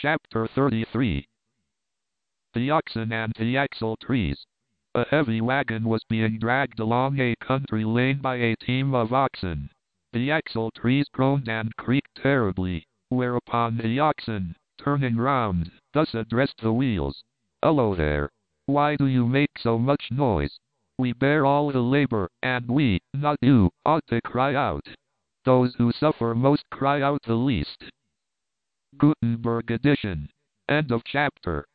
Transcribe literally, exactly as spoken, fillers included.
Chapter thirty-three. The Oxen and the Axle Trees. A heavy wagon was being dragged along a country lane by a team of oxen. The axle trees groaned and creaked terribly, whereupon the oxen, turning round, thus addressed the wheels. "Hello there. Why do you make so much noise? We bear all the labor, and we, not you, ought to cry out. Those who suffer most cry out the least." Gutenberg edition. End of chapter.